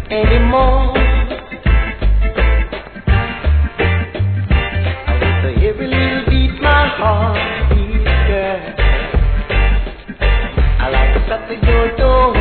anymore. With every little beat my heart beats, girl. I like to shut the door.